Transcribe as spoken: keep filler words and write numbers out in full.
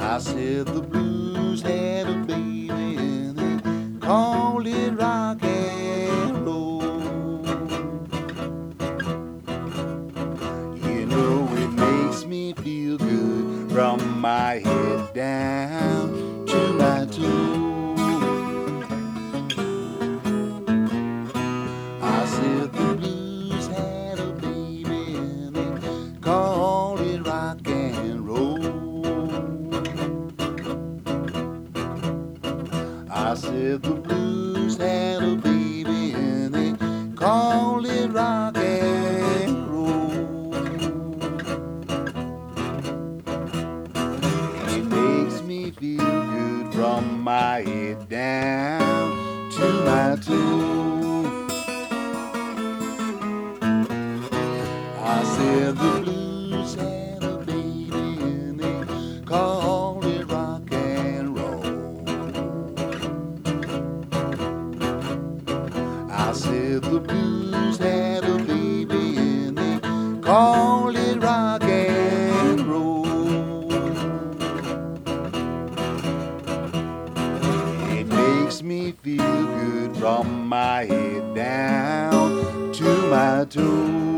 I said the blues had a baby and they called it rock and roll. You know it makes me feel good from my head down to my toes. I said the blues had a baby and they called it rock and roll. I said the blues had a baby and they called it rock and roll. It makes me feel good from my head down to my toes. I said the blues had a baby and they called it rock and roll. I said the blues had a baby and they called it rock and roll. It makes me feel good from my head down to my toes.